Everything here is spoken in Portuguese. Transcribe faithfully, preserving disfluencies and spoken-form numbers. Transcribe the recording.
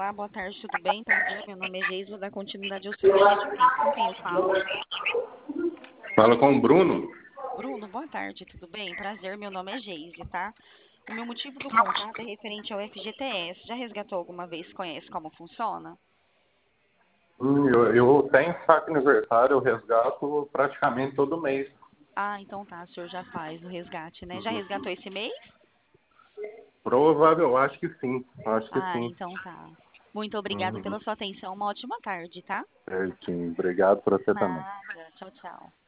Olá, boa tarde, tudo bem? Prazer, meu nome é Geis, vou dar continuidade ao seu atendimento. Com quem eu falo? Fala com o Bruno. Bruno, boa tarde, tudo bem? Prazer, meu nome é Geise, tá? O meu motivo do contato é referente ao F G T S. Já resgatou alguma vez? Conhece como funciona? Hum, Eu, eu tenho saque aniversário, eu resgato praticamente todo mês. Ah, então tá, o senhor já faz o resgate, né? Já Uhum. resgatou esse mês? Provável, acho que sim. Acho que Ah, sim. então tá. Muito obrigada Uhum. pela sua atenção, uma ótima tarde, tá? Certinho. Obrigado para você também. Nada, tchau, tchau.